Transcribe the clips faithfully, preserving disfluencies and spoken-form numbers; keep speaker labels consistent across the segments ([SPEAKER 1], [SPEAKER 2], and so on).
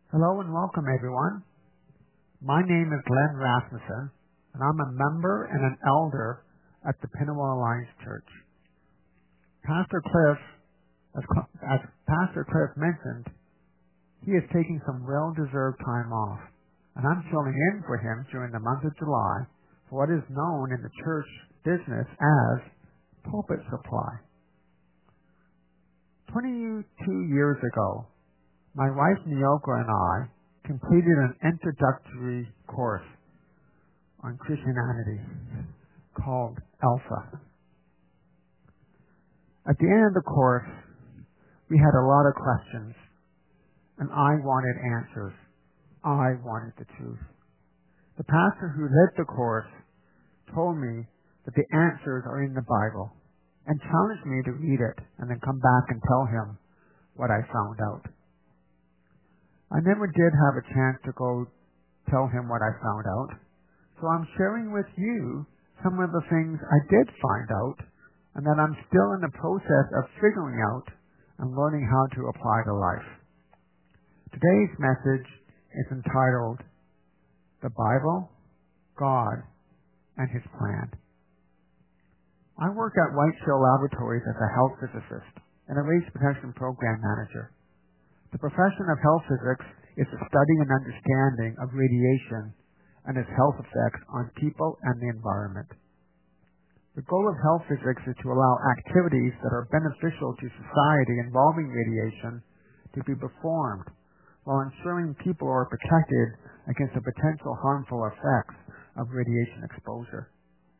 [SPEAKER 1] Hello and welcome, everyone. My name is Glenn Rasmussen, and I'm a member and an elder at the Pinawa Alliance Church. Pastor Cliff, as, as Pastor Cliff mentioned, he is taking some well-deserved time off, and I'm filling in for him during the month of July for what is known in the church business as pulpit supply. twenty-two years ago, my wife Nyoka and I completed an introductory course on Christianity called Alpha. At the end of the course, we had a lot of questions, and I wanted answers. I wanted the truth. The pastor who led the course told me that the answers are in the Bible and challenged me to read it and then come back and tell him what I found out. I never did have a chance to go tell him what I found out, so I'm sharing with you some of the things I did find out and that I'm still in the process of figuring out and learning how to apply to life. Today's message is entitled, The Bible, God, and His Plan. I work at White Shell Laboratories as a health physicist and a race protection program manager. The profession of health physics is the study and understanding of radiation and its health effects on people and the environment. The goal of health physics is to allow activities that are beneficial to society involving radiation to be performed while ensuring people are protected against the potential harmful effects of radiation exposure.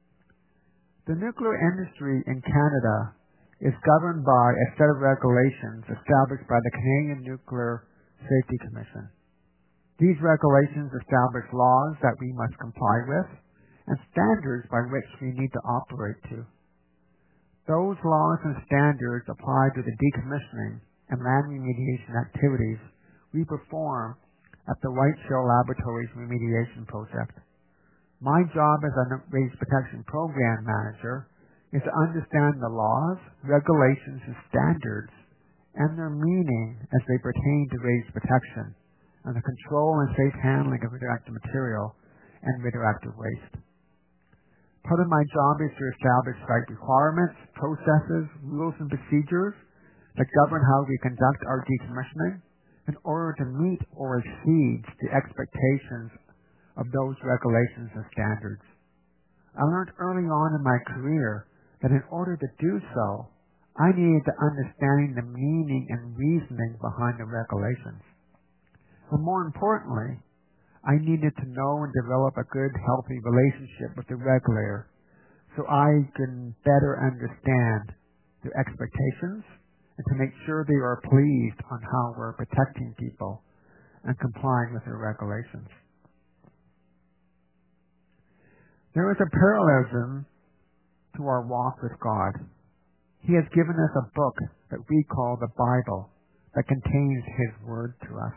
[SPEAKER 1] The nuclear industry in Canada is governed by a set of regulations established by the Canadian Nuclear Safety Commission. These regulations establish laws that we must comply with and standards by which we need to operate to. Those laws and standards apply to the decommissioning and land remediation activities we perform at the White Shell Laboratories Remediation Project. My job as a Race Protection Program Manager is to understand the laws, regulations, and standards and their meaning as they pertain to race protection and the control and safe handling of radioactive material and radioactive waste. Part of my job is to establish site requirements, processes, rules, and procedures that govern how we conduct our decommissioning in order to meet or exceed the expectations of those regulations and standards. I learned early on in my career that in order to do so, I needed to understand the meaning and reasoning behind the regulations. And more importantly, I needed to know and develop a good, healthy relationship with the regulator so I can better understand their expectations and to make sure they are pleased on how we're protecting people and complying with their regulations. There is a parallelism to our walk with God. He has given us a book that we call the Bible that contains His Word to us.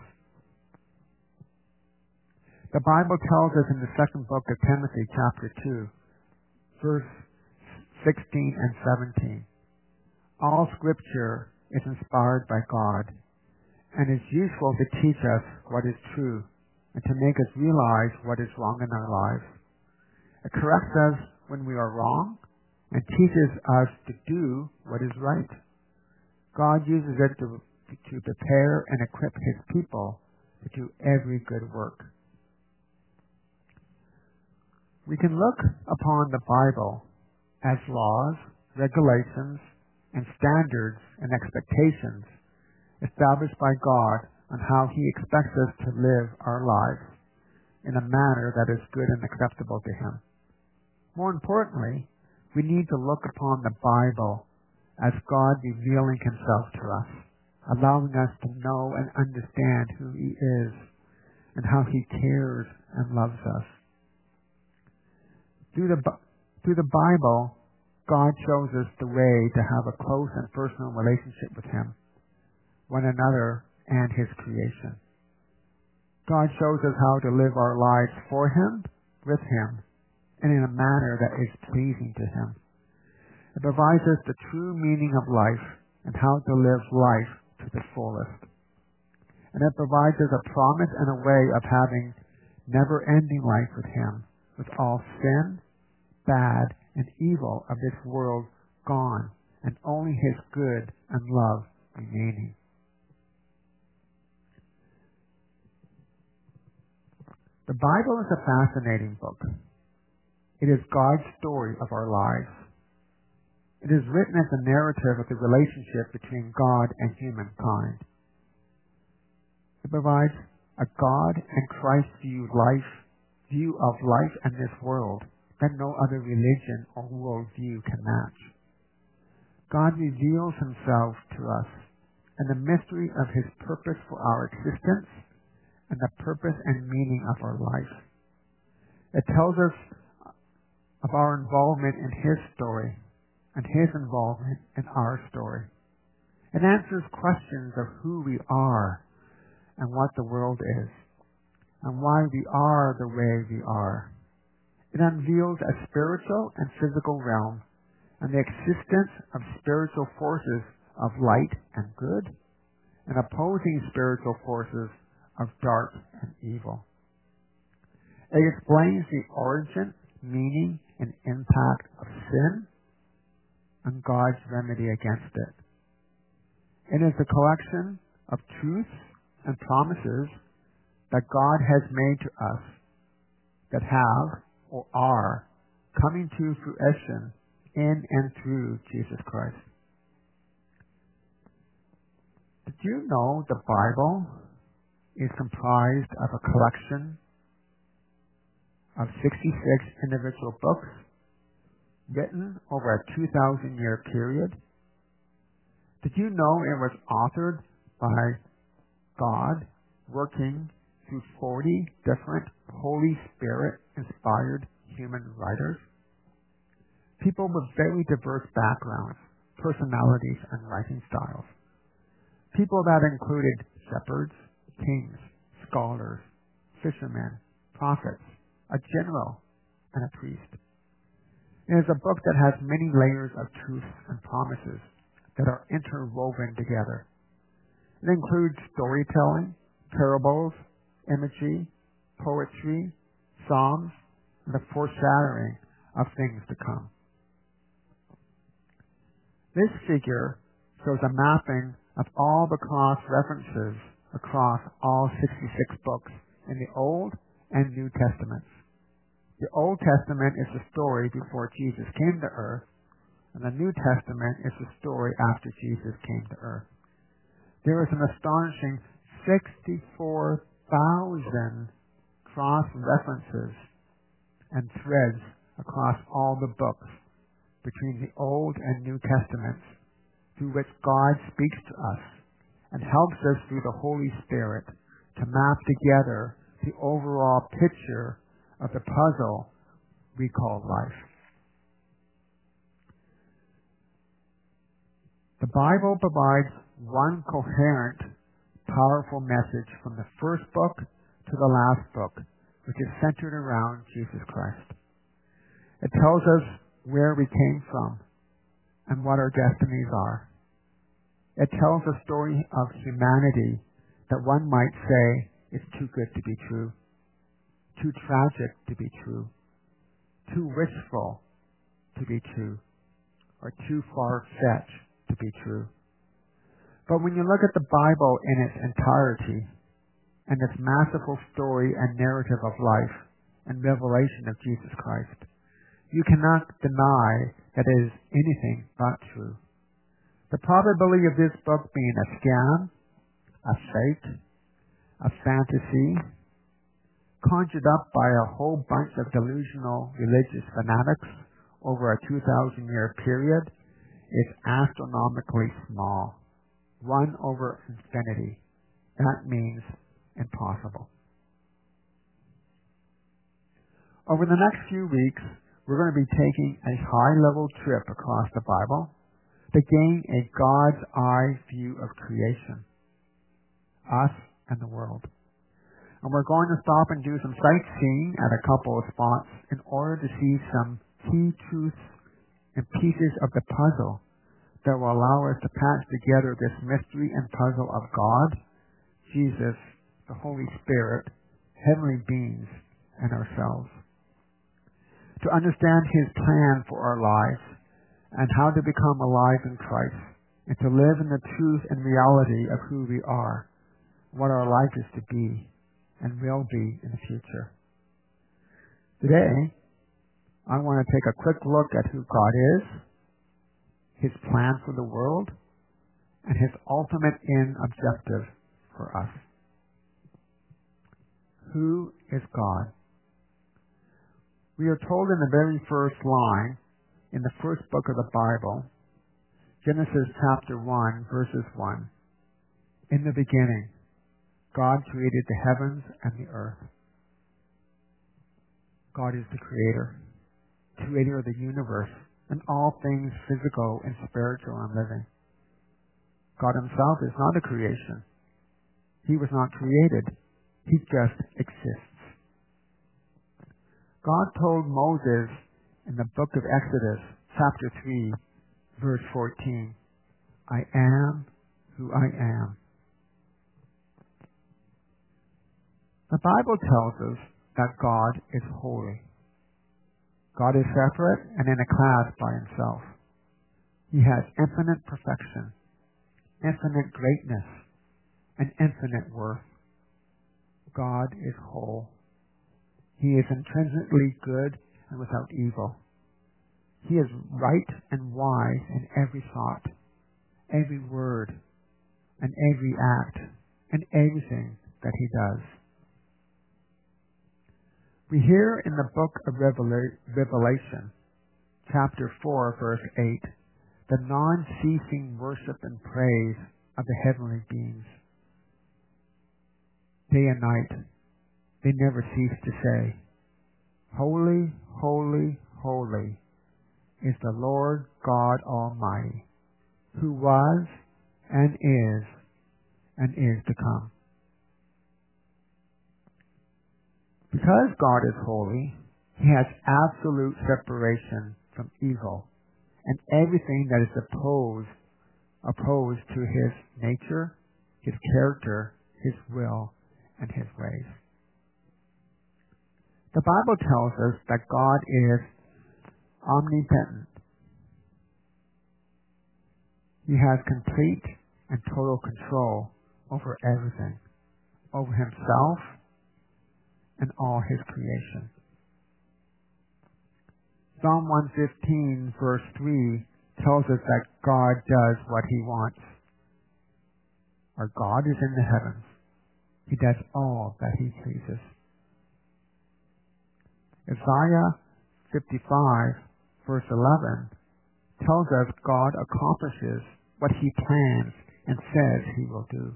[SPEAKER 1] The Bible tells us in the second book of Timothy, chapter two, verse sixteen and seventeen, all Scripture is inspired by God and is useful to teach us what is true and to make us realize what is wrong in our lives. It corrects us when we are wrong and teaches us to do what is right. God uses it to, to prepare and equip His people to do every good work. We can look upon the Bible as laws, regulations, and standards and expectations established by God on how He expects us to live our lives in a manner that is good and acceptable to Him. More importantly, we need to look upon the Bible as God revealing Himself to us, allowing us to know and understand who He is and how He cares and loves us. Through the, through the Bible, God shows us the way to have a close and personal relationship with Him, one another, and His creation. God shows us how to live our lives for Him, with Him, and in a manner that is pleasing to Him. It provides us the true meaning of life and how to live life to the fullest. And it provides us a promise and a way of having never-ending life with Him, with all sin, bad, and evil of this world gone, and only His good and love remaining. The Bible is a fascinating book. It is God's story of our lives. It is written as a narrative of the relationship between God and humankind. It provides a God and Christ view life, view of life and this world that no other religion or worldview can match. God reveals Himself to us and the mystery of His purpose for our existence and the purpose and meaning of our life. It tells us of our involvement in His story and His involvement in our story. It answers questions of who we are and what the world is and why we are the way we are. It unveils a spiritual and physical realm and the existence of spiritual forces of light and good and opposing spiritual forces of dark and evil. It explains the origin, meaning, and impact of sin and God's remedy against it. It is a collection of truths and promises that God has made to us that have or are coming to fruition in and through Jesus Christ. Did you know the Bible is comprised of a collection of sixty-six individual books written over a two thousand year period? Did you know it was authored by God working through forty different Holy Spirit inspired human writers? People with very diverse backgrounds, personalities, and writing styles. People that included shepherds, kings, scholars, fishermen, prophets, a general, and a priest. It is a book that has many layers of truths and promises that are interwoven together. It includes storytelling, parables, imagery, poetry, psalms, and the foreshadowing of things to come. This figure shows a mapping of all the cross references across all sixty-six books in the Old and New Testaments. The Old Testament is the story before Jesus came to earth, and the New Testament is the story after Jesus came to earth. There is an astonishing sixty-four thousand cross references and threads across all the books between the Old and New Testaments through which God speaks to us and helps us through the Holy Spirit to map together the overall picture of the puzzle we call life. The Bible provides one coherent, powerful message from the first book to the last book, which is centered around Jesus Christ. It tells us where we came from and what our destinies are. It tells a story of humanity that one might say is too good to be true, too tragic to be true, too wishful to be true, or too far-fetched to be true. But when you look at the Bible in its entirety and its masterful story and narrative of life and revelation of Jesus Christ, you cannot deny that it is anything but true. The probability of this book being a scam, a fake, a fantasy, conjured up by a whole bunch of delusional religious fanatics over a two thousand year period is astronomically small. One over infinity. That means impossible. Over the next few weeks, we're going to be taking a high-level trip across the Bible to gain a God's eye view of creation, us and the world. And we're going to stop and do some sightseeing at a couple of spots in order to see some key truths and pieces of the puzzle that will allow us to patch together this mystery and puzzle of God, Jesus, the Holy Spirit, heavenly beings, and ourselves. To understand His plan for our lives and how to become alive in Christ and to live in the truth and reality of who we are, what our life is to be and will be in the future. Today, I want to take a quick look at who God is, His plan for the world, and His ultimate end objective for us. Who is God? We are told in the very first line in the first book of the Bible, Genesis chapter one, verses one. In the beginning, God created the heavens and the earth. God is the creator, creator of the universe and all things physical and spiritual and living. God Himself is not a creation. He was not created. He just exists. God told Moses in the book of Exodus, chapter three, verse fourteen, I am who I am. The Bible tells us that God is holy. God is separate and in a class by Himself. He has infinite perfection, infinite greatness, and infinite worth. God is whole. He is intrinsically good and without evil. He is right and wise in every thought, every word, and every act, and everything that He does. We hear in the book of Revela- Revelation, chapter four, verse eight, the non-ceasing worship and praise of the heavenly beings. Day and night, they never cease to say, Holy, holy, holy is the Lord God Almighty, who was and is and is to come. Because God is holy, He has absolute separation from evil and everything that is opposed, opposed to His nature, His character, His will, and His ways. The Bible tells us that God is omnipotent. He has complete and total control over everything, over Himself and all His creation. Psalm one fifteen, verse three, tells us that God does what He wants. Our God is in the heavens. He does all that He pleases. Isaiah fifty-five, verse eleven, tells us God accomplishes what He plans and says He will do.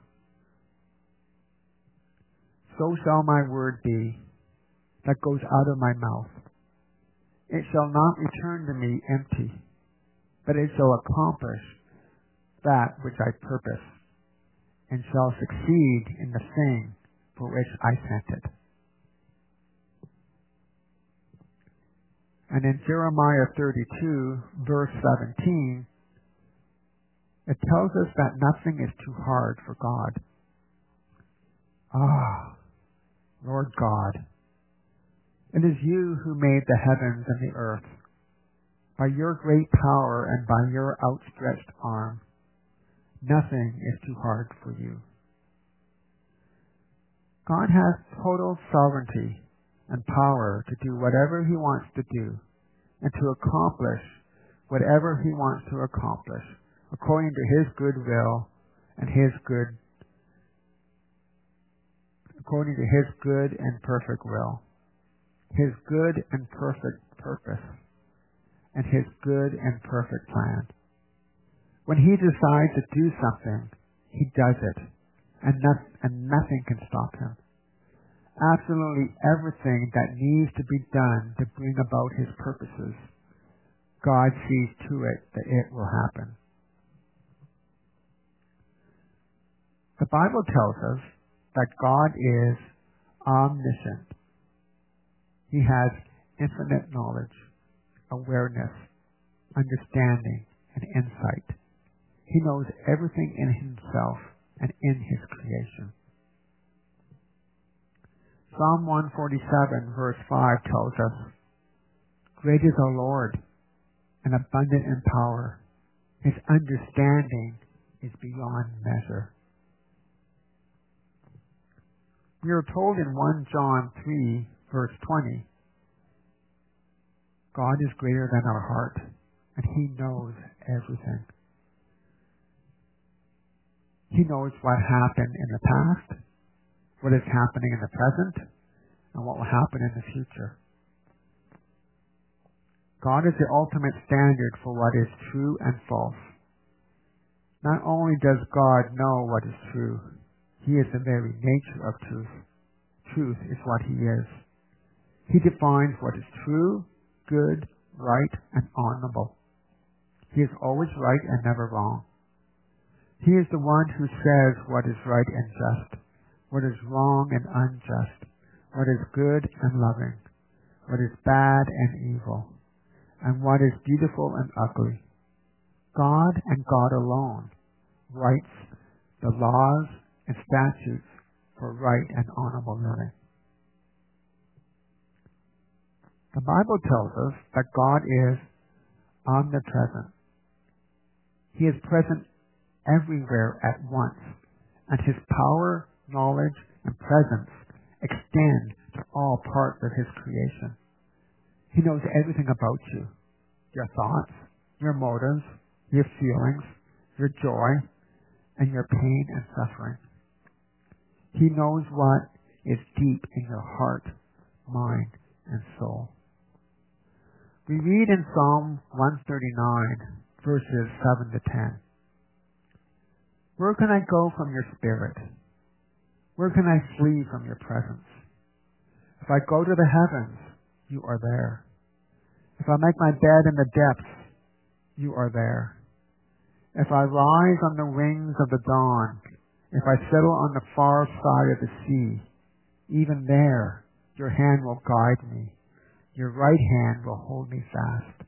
[SPEAKER 1] So shall my word be that goes out of my mouth. It shall not return to me empty, but it shall accomplish that which I purpose, and shall succeed in the thing for which I sent it. And in Jeremiah thirty-two, verse seventeen, it tells us that nothing is too hard for God. Ah, Lord God, it is You who made the heavens and the earth. By Your great power and by Your outstretched arm, nothing is too hard for You. God has total sovereignty and power to do whatever He wants to do and to accomplish whatever He wants to accomplish according to His good will and His good according to His good and perfect will, His good and perfect purpose, and His good and perfect plan. When He decides to do something, He does it, and, not, and nothing can stop Him. Absolutely everything that needs to be done to bring about His purposes, God sees to it that it will happen. The Bible tells us that God is omniscient. He has infinite knowledge, awareness, understanding, and insight. He knows everything in Himself and in His creation. Psalm one forty-seven verse five tells us, "Great is our Lord, and abundant in power. His understanding is beyond measure." We are told in First John three verse twenty, God is greater than our heart, and He knows everything. He knows what happened in the past, what is happening in the present, and what will happen in the future. God is the ultimate standard for what is true and false. Not only does God know what is true, He is the very nature of truth. Truth is what He is. He defines what is true, good, right, and honorable. He is always right and never wrong. He is the one who says what is right and just, what is wrong and unjust, what is good and loving, what is bad and evil, and what is beautiful and ugly. God and God alone writes the laws and statutes for right and honorable living. The Bible tells us that God is omnipresent. He is present everywhere at once, and His power, knowledge, and presence extend to all parts of His creation. He knows everything about you, your thoughts, your motives, your feelings, your joy, and your pain and suffering. He knows what is deep in your heart, mind, and soul. We read in Psalm one thirty-nine, verses seven to ten. "Where can I go from your spirit? Where can I flee from your presence? If I go to the heavens, you are there. If I make my bed in the depths, you are there. If I rise on the wings of the dawn, if I settle on the far side of the sea, even there your hand will guide me. Your right hand will hold me fast."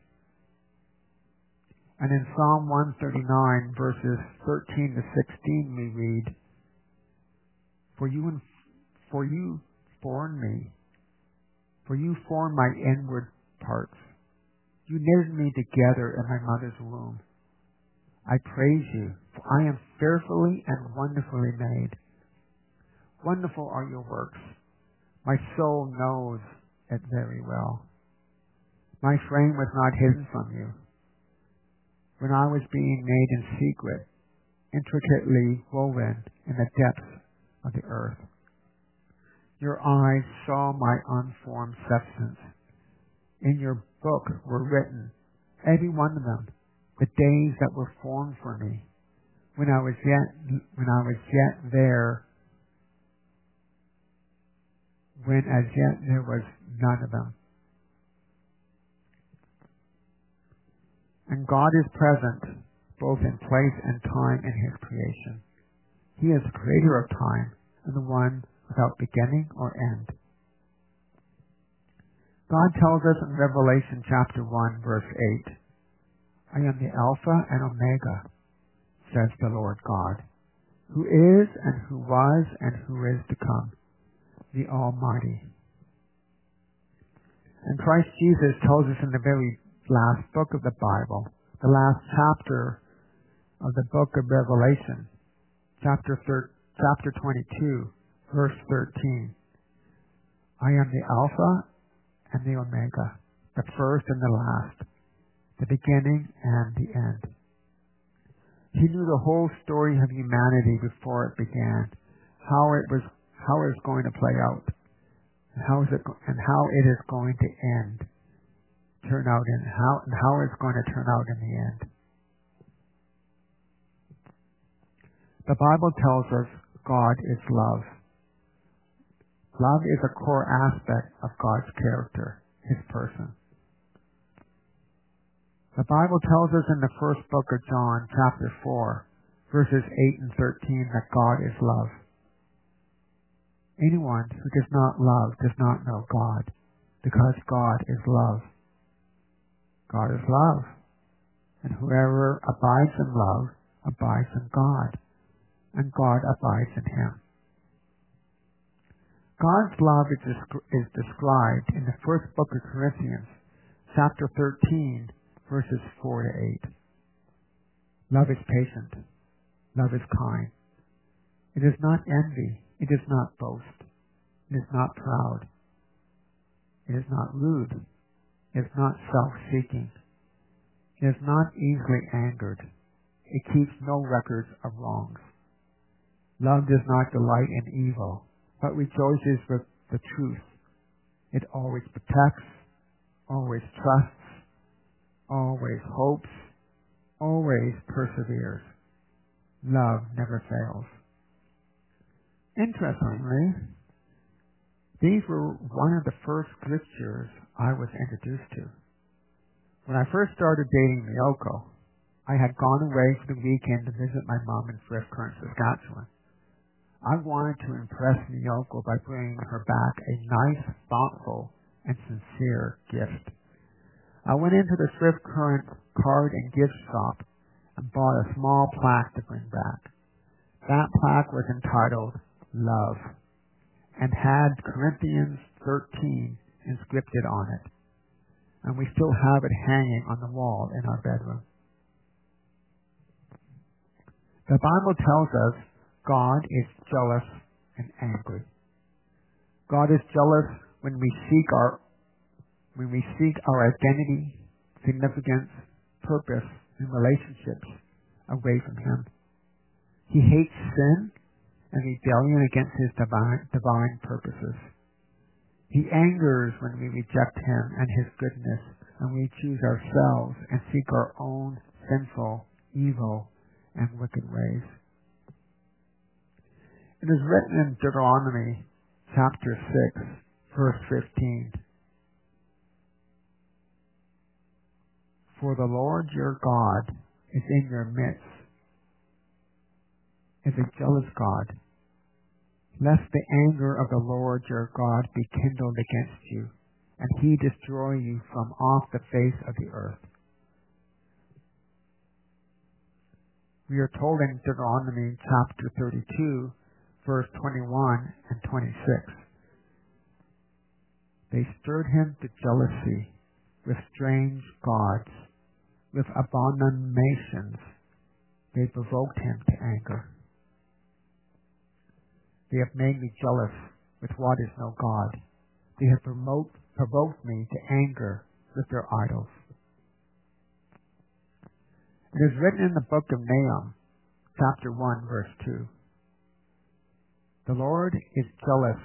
[SPEAKER 1] And in Psalm one thirty-nine, verses thirteen to sixteen, we read, For you, and for you formed me, for you formed my inward parts. You knitted me together in my mother's womb. I praise you, for I am fearfully and wonderfully made. Wonderful are your works. My soul knows it very well. My frame was not hidden from you when I was being made in secret, intricately woven in the depths of the earth. Your eyes saw my unformed substance. In your book were written, every one of them, the days that were formed for me, when I was yet when I was yet there, when as yet there was none of them. And God is present both in place and time in His creation. He is the creator of time and the one without beginning or end. God tells us in Revelation chapter one, verse eight, I am the Alpha and Omega, says the Lord God, who is and who was and who is to come, the Almighty. And Christ Jesus tells us in the very last book of the Bible, the last chapter of the book of Revelation, chapter thir- chapter twenty-two, verse thirteen. I am the Alpha and the Omega, the first and the last, the beginning and the end. He knew the whole story of humanity before it began, how it was, how it was going to play out, and how is it, and how it is going to end, turn out in how and how it's going to turn out in the end. The Bible tells us God is love. Love is a core aspect of God's character, His person. The Bible tells us in the first book of John, chapter four, verses eight and thirteen, that God is love. Anyone who does not love does not know God, because God is love. God is love, and whoever abides in love abides in God, and God abides in him. God's love is, desc- is described in the first book of Corinthians, chapter thirteen, verses four to eight. Love is patient. Love is kind. It is not envy. It does not boast. It is not proud. It is not rude. It is not self-seeking. It is not easily angered. It keeps no records of wrongs. Love does not delight in evil, but rejoices with the truth. It always protects, always trusts, always hopes, always perseveres. Love never fails. Interestingly, these were one of the first scriptures I was introduced to. When I first started dating Miyoko, I had gone away for the weekend to visit my mom in Swift Current, Saskatchewan. I wanted to impress Miyoko by bringing her back a nice, thoughtful, and sincere gift. I went into the Swift Current card and gift shop and bought a small plaque to bring back. That plaque was entitled Love and had Corinthians thirteen inscripted on it. And we still have it hanging on the wall in our bedroom. The Bible tells us God is jealous and angry. God is jealous when we seek our when we seek our identity, significance, purpose, and relationships away from Him. He hates sin and rebellion against His divine, divine purposes. He angers when we reject Him and His goodness, and we choose ourselves and seek our own sinful, evil, and wicked ways. It is written in Deuteronomy chapter six, verse fifteen. For the Lord your God is in your midst, is a jealous God, lest the anger of the Lord your God be kindled against you, and He destroy you from off the face of the earth. We are told in Deuteronomy chapter thirty-two, verse twenty-one and twenty-six. They stirred him to jealousy with strange gods, with abominations. They provoked him to anger. They have made me jealous with what is no God. They have promote, provoked me to anger with their idols. It is written in the book of Nahum, chapter one, verse two. The Lord is jealous,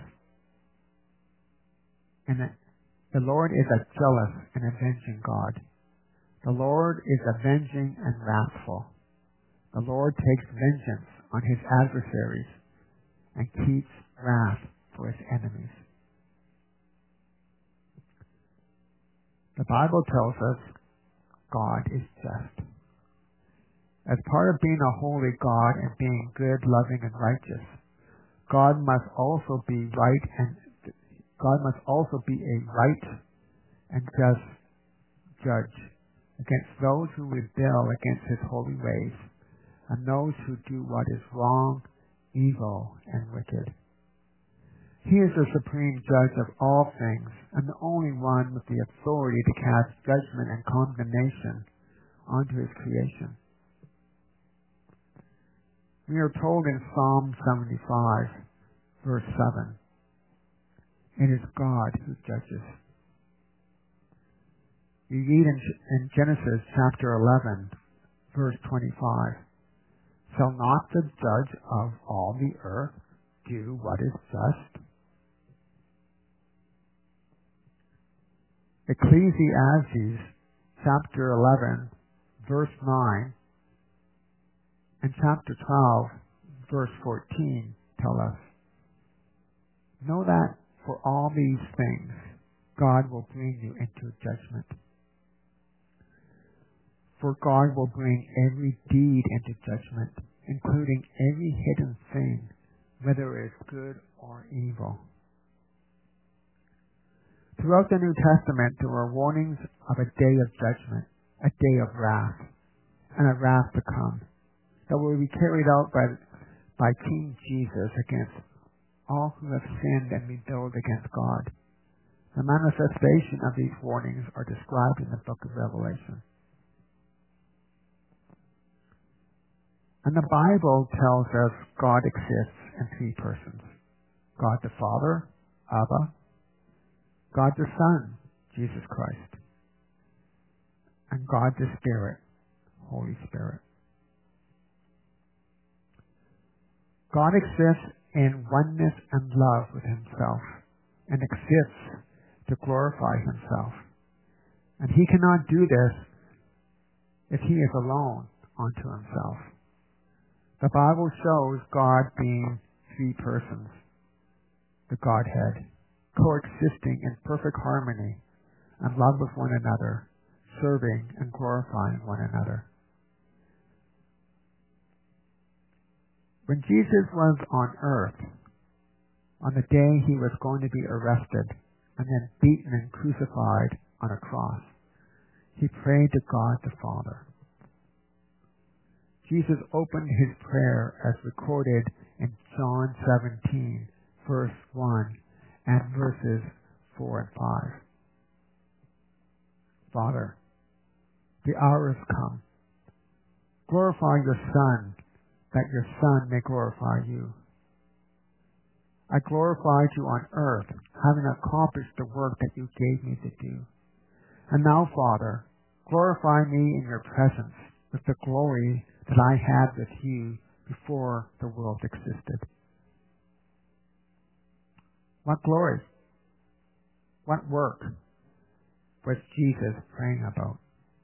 [SPEAKER 1] and the Lord is a jealous and avenging God. The Lord is avenging and wrathful. The Lord takes vengeance on His adversaries and keeps wrath for His enemies. The Bible tells us God is just. As part of being a holy God and being good, loving, and righteous, God must also be right and God must also be a right and just judge against those who rebel against His holy ways and those who do what is wrong, evil, and wicked. He is the supreme judge of all things and the only one with the authority to cast judgment and condemnation onto His creation. We are told in Psalm seventy-five, verse seven, it is God who judges. We read in, in Genesis chapter eleven, verse twenty-five, shall not the judge of all the earth do what is just? Ecclesiastes chapter eleven, verse nine, and chapter twelve, verse fourteen tell us, know that for all these things God will bring you into judgment. For God will bring every deed into judgment, including every hidden thing, whether it is good or evil. Throughout the New Testament, there are warnings of a day of judgment, a day of wrath, and a wrath to come that will be carried out by, by King Jesus against all who have sinned and rebelled against God. The manifestation of these warnings are described in the book of Revelation. And the Bible tells us God exists in three persons. God the Father, Abba. God the Son, Jesus Christ. And God the Spirit, Holy Spirit. God exists in oneness and love with himself and exists to glorify himself. And he cannot do this if he is alone unto himself. The Bible shows God being three persons, the Godhead, coexisting in perfect harmony and love with one another, serving and glorifying one another. When Jesus was on earth, on the day he was going to be arrested and then beaten and crucified on a cross, he prayed to God the Father. Jesus opened his prayer as recorded in John seventeen, verse one and verses four and five. Father, the hour has come. Glorify your Son, that your Son may glorify you. I glorified you on earth, having accomplished the work that you gave me to do. And now, Father, glorify me in your presence with the glory that I had with you before the world existed. What glory? What work was Jesus praying about?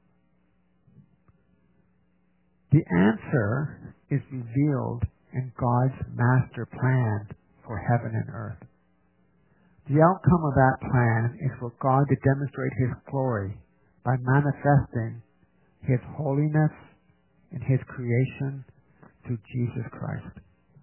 [SPEAKER 1] The answer is revealed in God's master plan for heaven and earth. The outcome of that plan is for God to demonstrate his glory by manifesting his holiness in his creation through Jesus Christ.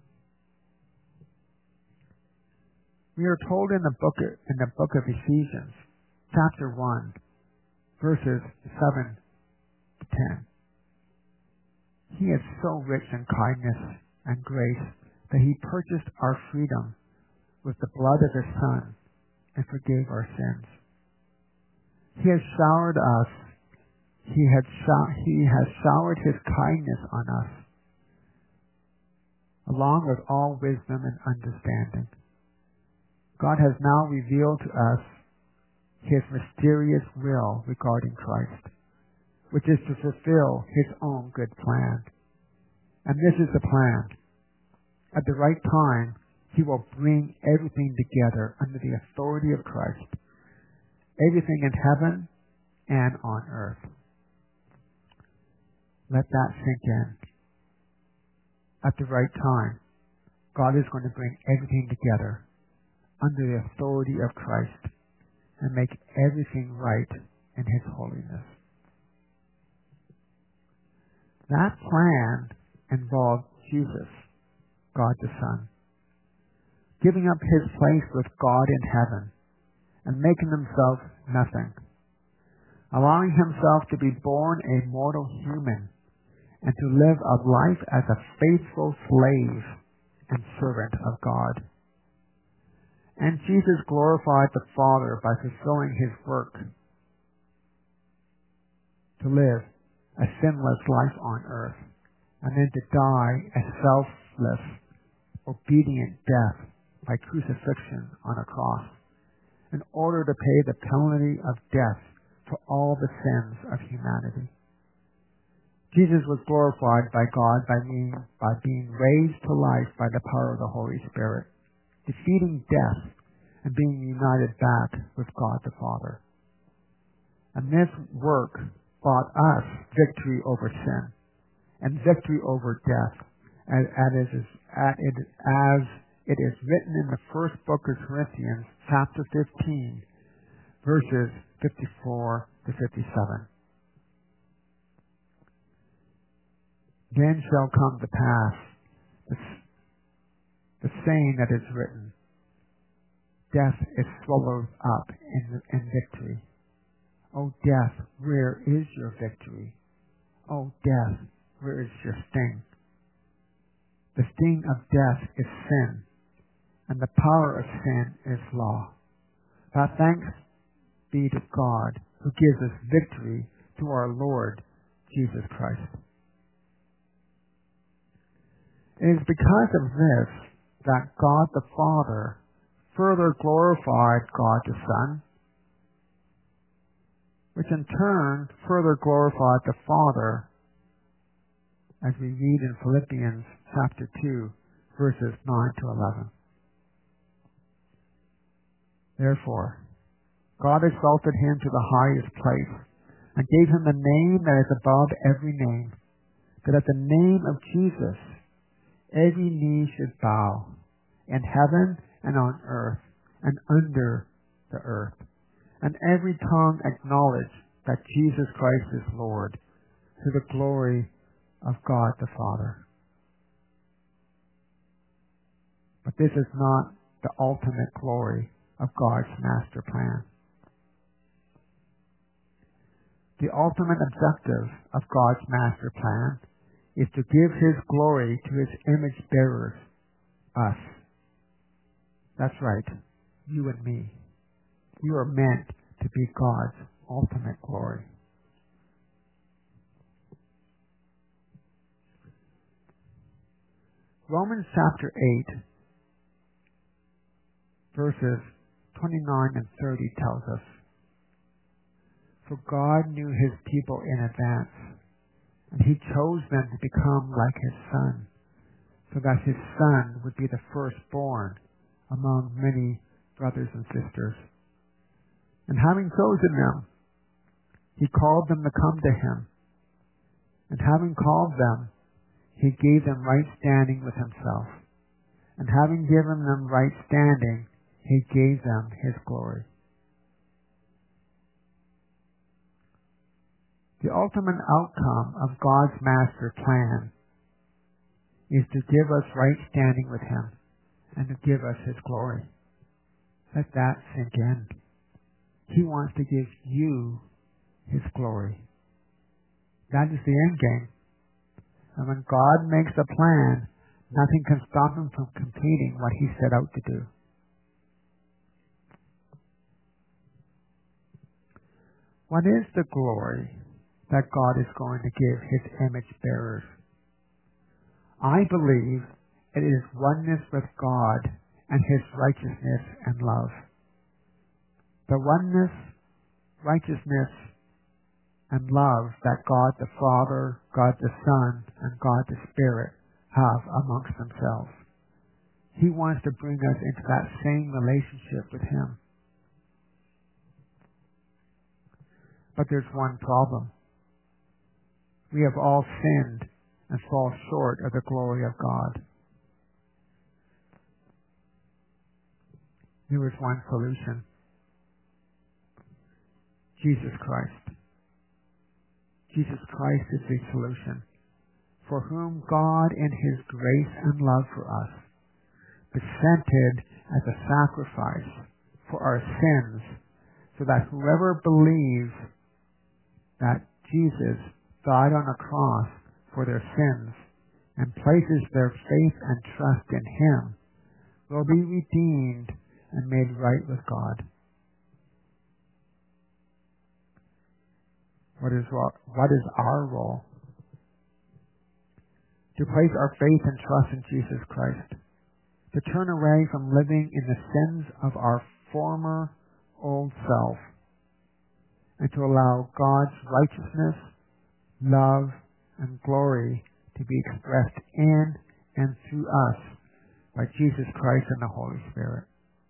[SPEAKER 1] We are told in the book in the book of Ephesians, chapter one, verses seven to ten. He is so rich in kindness and grace that he purchased our freedom with the blood of his Son and forgave our sins. He has showered us. He had show- he has showered his kindness on us, along with all wisdom and understanding. God has now revealed to us his mysterious will regarding Christ, which is to fulfill his own good plan. And this is the plan. At the right time, he will bring everything together under the authority of Christ, everything in heaven and on earth. Let that sink in. At the right time, God is going to bring everything together under the authority of Christ and make everything right in his holiness. That plan involved Jesus, God the Son, giving up his place with God in heaven and making himself nothing, allowing himself to be born a mortal human and to live a life as a faithful slave and servant of God. And Jesus glorified the Father by fulfilling his work to live a sinless life on earth and then to die a selfless, obedient death by crucifixion on a cross in order to pay the penalty of death for all the sins of humanity. Jesus was glorified by God by being, by being raised to life by the power of the Holy Spirit, defeating death and being united back with God the Father. And this work bought us victory over sin and victory over death, as, as, is, as it is written in the first book of Corinthians, chapter fifteen, verses fifty-four to fifty-seven. Then shall come to pass the, the saying that is written, death is swallowed up in, in victory. O death, where is your victory? O death, where is your sting? The sting of death is sin, and the power of sin is law. But thanks be to God who gives us victory through our Lord Jesus Christ. It is because of this that God the Father further glorified God the Son, which in turn further glorified the Father, as we read in Philippians chapter two, verses nine to eleven. Therefore, God exalted him to the highest place, and gave him the name that is above every name, that at the name of Jesus every knee should bow, in heaven and on earth and under the earth, and every tongue acknowledge that Jesus Christ is Lord, to the glory of God the Father. But this is not the ultimate glory of God's master plan. The ultimate objective of God's master plan is to give His glory to His image bearers, us. That's right, you and me. You are meant to be God's ultimate glory. Romans chapter eight, verses twenty-nine and thirty tells us, "For God knew His people in advance, and He chose them to become like His Son, so that His Son would be the firstborn among many brothers and sisters. And having chosen them, He called them to come to Him. And having called them, He gave them right standing with Himself. And having given them right standing, He gave them His glory." The ultimate outcome of God's master plan is to give us right standing with Him and to give us His glory. Let that sink in. He wants to give you His glory. That is the end game. And when God makes a plan, nothing can stop Him from completing what He set out to do. What is the glory that God is going to give His image bearers? I believe it is oneness with God and His righteousness and love. The oneness, righteousness, and love that God the Father, God the Son, and God the Spirit have amongst themselves. He wants to bring us into that same relationship with Him. But there's one problem. We have all sinned and fall short of the glory of God. There is one solution. Jesus Christ. Jesus Christ is the solution, for whom God in His grace and love for us presented as a sacrifice for our sins, so that whoever believes that Jesus died on a cross for their sins and places their faith and trust in Him will be redeemed and made right with God. What is, what is our role? To place our faith and trust in Jesus Christ. To turn away from living in the sins of our former old self. And to allow God's righteousness, love, and glory to be expressed in and through us by Jesus Christ and the Holy Spirit.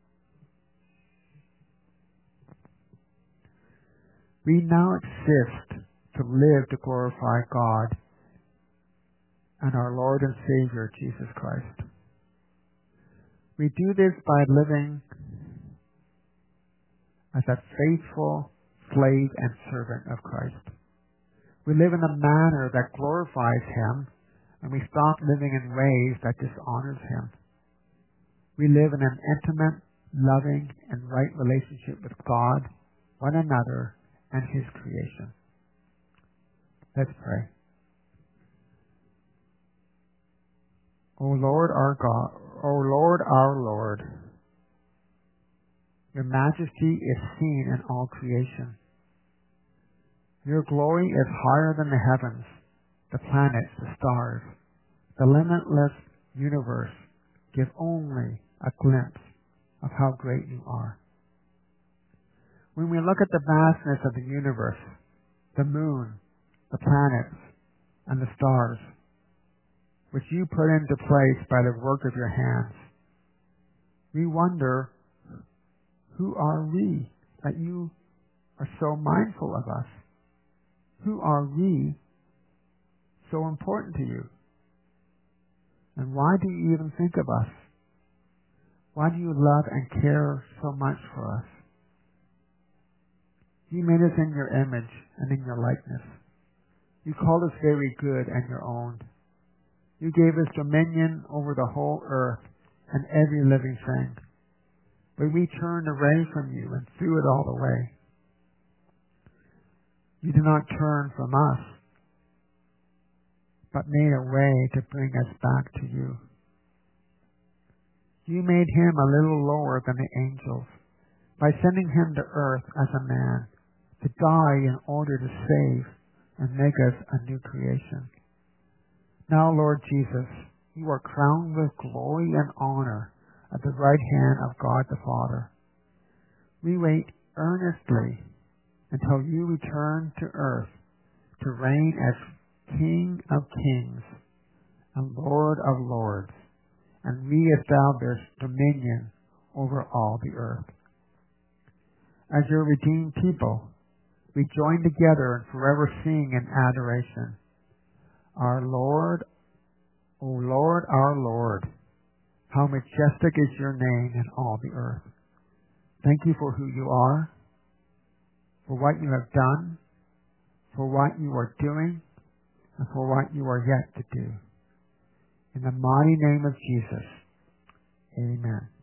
[SPEAKER 1] We now exist to live to glorify God and our Lord and Savior, Jesus Christ. We do this by living as a faithful slave and servant of Christ. We live in a manner that glorifies Him, and we stop living in ways that dishonors Him. We live in an intimate, loving, and right relationship with God, one another, and His creation. Let's pray. O Lord our God, O Lord our Lord, your majesty is seen in all creation. Your glory is higher than the heavens, the planets, the stars, the limitless universe give only a glimpse of how great you are. When we look at the vastness of the universe, the moon, the planets, and the stars, which you put into place by the work of your hands, we wonder, who are we that you are so mindful of us? Who are we so important to you? And why do you even think of us? Why do you love and care so much for us? You made us in your image and in your likeness. You called us very good and your own. You gave us dominion over the whole earth and every living thing. But we turned away from you and threw it all away. You did not turn from us, but made a way to bring us back to you. You made him a little lower than the angels by sending him to earth as a man to die in order to save and make us a new creation. Now, Lord Jesus, you are crowned with glory and honor at the right hand of God the Father. We wait earnestly until you return to earth to reign as King of kings and Lord of lords, and reestablish dominion over all the earth. As your redeemed people, we join together in forever sing in adoration. Our Lord, O Lord, our Lord, how majestic is your name in all the earth. Thank you for who you are, for what you have done, for what you are doing, and for what you are yet to do. In the mighty name of Jesus, amen.